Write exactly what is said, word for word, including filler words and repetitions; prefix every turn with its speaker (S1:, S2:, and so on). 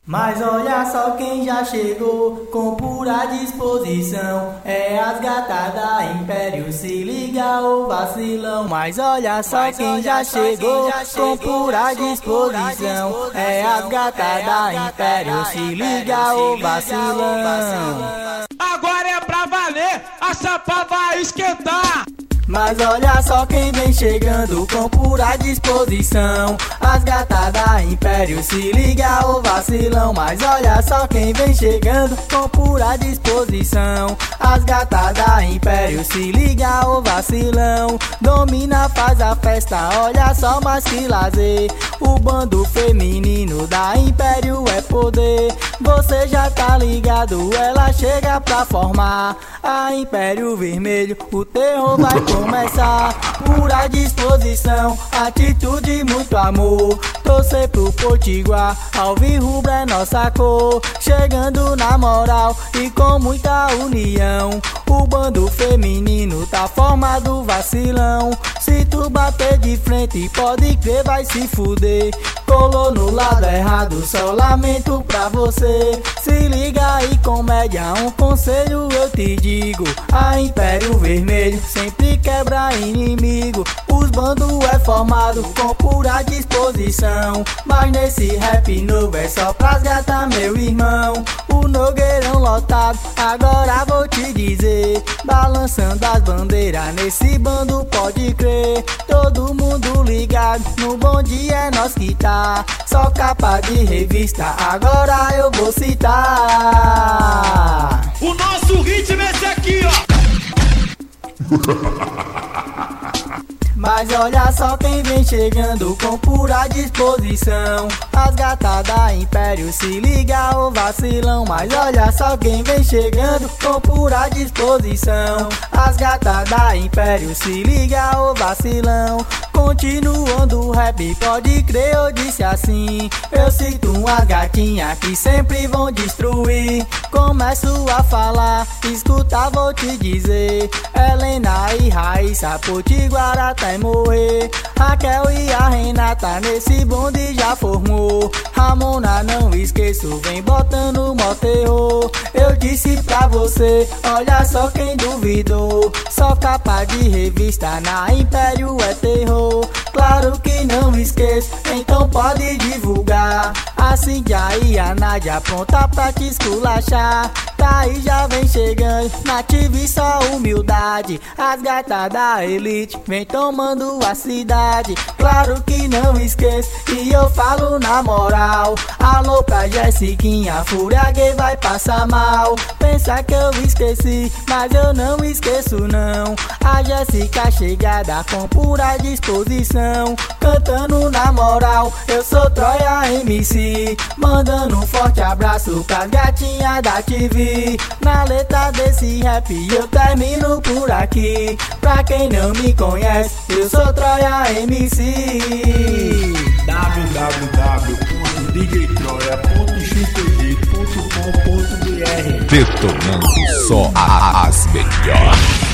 S1: Mas olha só quem já chegou com pura disposição. É as gatas da Império, se liga o vacilão. Mas olha só Mas quem, olha já, só chegou quem já chegou com pura disposição. É as gatas da Império, se liga o vacilão.
S2: Agora é pra valer, a chapa vai esquentar.
S1: Mas olha só quem vem chegando com pura disposição. As gatas da Império, se liga o vacilão. Mas olha só quem vem chegando com pura disposição. As gatas da Império, se liga o vacilão. Domina, faz a festa, olha só mais que lazer. O bando feminino da Império é poder. Você já tá ligado, ela chega pra formar a Império Vermelho, o terror vai começar. Pura disposição, atitude, muito amor. Torcer pro Potiguar, alvirrubro é nossa cor. Chegando na moral e com muita união. O bando feminino tá formado, vacilão. Se tu bater de frente, pode crer, vai se fuder. Colou no lado errado, só lamento pra você. Se liga aí, comédia, um conselho eu te digo. A Império Vermelho sempre quebra inimigo. Os bandos é formado com pura disposição. Mas nesse rap novo é só pras gatas, meu irmão. O Nogueirão lotado, agora vou te dizer. Balançando as bandeiras, nesse bando pode crer. Todo mundo ligado, no bom dia é nós que tá. Só capa de revista, agora eu vou citar.
S2: O nosso ritmo é esse aqui, ó.
S1: Mas olha só quem vem chegando com pura disposição. As gatas da Império, se liga o vacilão. Mas olha só quem vem chegando com pura disposição. As gatas da Império, se liga o vacilão. Continuando o rap, pode crer, eu disse assim. Eu cito umas gatinhas que sempre vão destruir. Começo a falar, escuta, vou te dizer. Helena e Raíssa, Potiguar até morrer. Raquel e a Renata, nesse bonde já formou. Ramona, não esqueço, vem botando mó terror. Eu disse pra você, olha só quem duvidou. Só capa de revista, na Império é terror. Claro que não esqueço, então pode divulgar. A Cíntia e a Nádia pronta pra te esculachar. Tá aí, já vem chegando, nativo e só humildade. As gatas da elite vem tomando a cidade. Claro que não esqueço, e eu falo na moral. Alô pra Jessiquinha, fúria gay vai passar mal. Pensa que eu esqueci, mas eu não esqueço não. A Jéssica chegada com pura disposição. Cantando na moral, eu sou Troia M C. Mandando um forte abraço pras gatinhas da T V. Na letra desse rap eu termino por aqui. Pra quem não me conhece, eu sou Troia M C.
S3: w w w ponto d j troia ponto x p g ponto com ponto b r
S4: Detonando só as melhores.